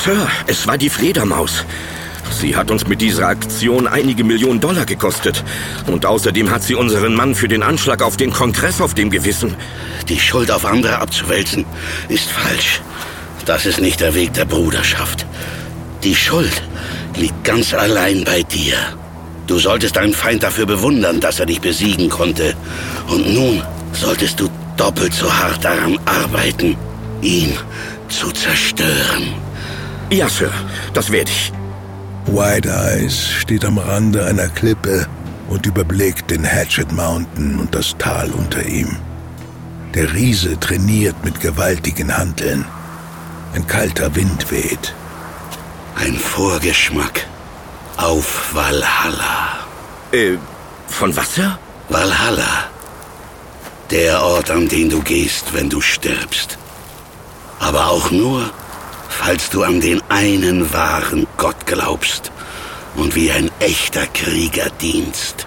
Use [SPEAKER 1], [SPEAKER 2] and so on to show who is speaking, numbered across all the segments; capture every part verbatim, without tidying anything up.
[SPEAKER 1] Sir, es war die Fledermaus. Sie hat uns mit dieser Aktion einige Millionen Dollar gekostet. Und außerdem hat sie unseren Mann für den Anschlag auf den Kongress auf dem Gewissen.
[SPEAKER 2] Die Schuld auf andere abzuwälzen, ist falsch. Das ist nicht der Weg der Bruderschaft. Die Schuld liegt ganz allein bei dir. Du solltest deinen Feind dafür bewundern, dass er dich besiegen konnte. Und nun solltest du doppelt so hart daran arbeiten, ihn zu zerstören.
[SPEAKER 1] Ja, Sir, das werde ich.
[SPEAKER 3] White Eyes steht am Rande einer Klippe und überblickt den Hatchet Mountain und das Tal unter ihm. Der Riese trainiert mit gewaltigen Hanteln. Ein kalter Wind weht.
[SPEAKER 2] Ein Vorgeschmack auf Valhalla.
[SPEAKER 1] Äh, von was, Sir?
[SPEAKER 2] Valhalla. Der Ort, an den du gehst, wenn du stirbst. Aber auch nur, falls du an den einen wahren Gott glaubst und wie ein echter Krieger dienst.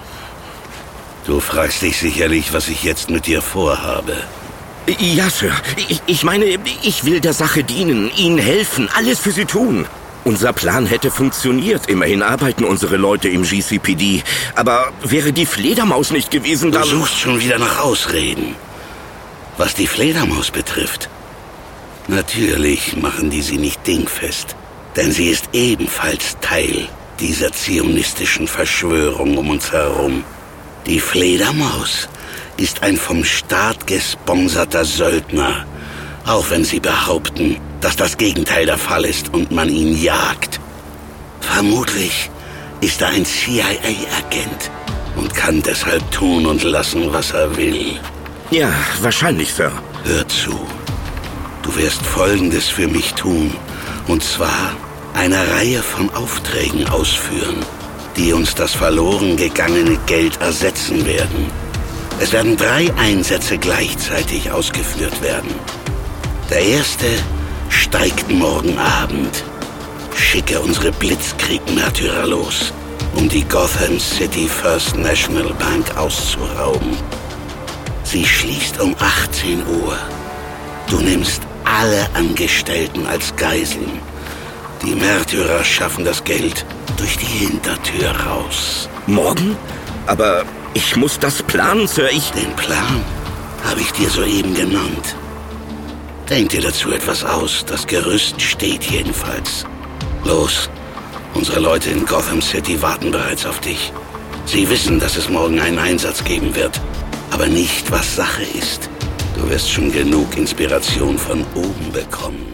[SPEAKER 2] Du fragst dich sicherlich, was ich jetzt mit dir vorhabe.
[SPEAKER 1] Ja, Sir. Ich, ich meine, ich will der Sache dienen, Ihnen helfen, alles für Sie tun. Unser Plan hätte funktioniert. Immerhin arbeiten unsere Leute im G C P D. Aber wäre die Fledermaus nicht gewesen, dann...
[SPEAKER 2] Du suchst schon wieder nach Ausreden. Was die Fledermaus betrifft, natürlich machen die sie nicht dingfest. Denn sie ist ebenfalls Teil dieser zionistischen Verschwörung um uns herum. Die Fledermaus ist ein vom Staat gesponserter Söldner, auch wenn sie behaupten, dass das Gegenteil der Fall ist und man ihn jagt. Vermutlich ist er ein C I A-Agent und kann deshalb tun und lassen, was er will.
[SPEAKER 1] Ja, wahrscheinlich, Sir.
[SPEAKER 2] Hör zu. Du wirst Folgendes für mich tun, und zwar eine Reihe von Aufträgen ausführen, die uns das verloren gegangene Geld ersetzen werden. Es werden drei Einsätze gleichzeitig ausgeführt werden. Der erste steigt morgen Abend. Schicke unsere Blitzkrieg-Märtyrer los, um die Gotham City First National Bank auszurauben. Sie schließt um achtzehn Uhr. Du nimmst alle Angestellten als Geiseln. Die Märtyrer schaffen das Geld durch die Hintertür raus.
[SPEAKER 1] Morgen? Aber ich muss das planen, Sir. Ich...
[SPEAKER 2] Den Plan habe ich dir soeben genannt. Denk dir dazu etwas aus. Das Gerüst steht jedenfalls. Los, unsere Leute in Gotham City warten bereits auf dich. Sie wissen, dass es morgen einen Einsatz geben wird, aber nicht, was Sache ist. Du wirst schon genug Inspiration von oben bekommen.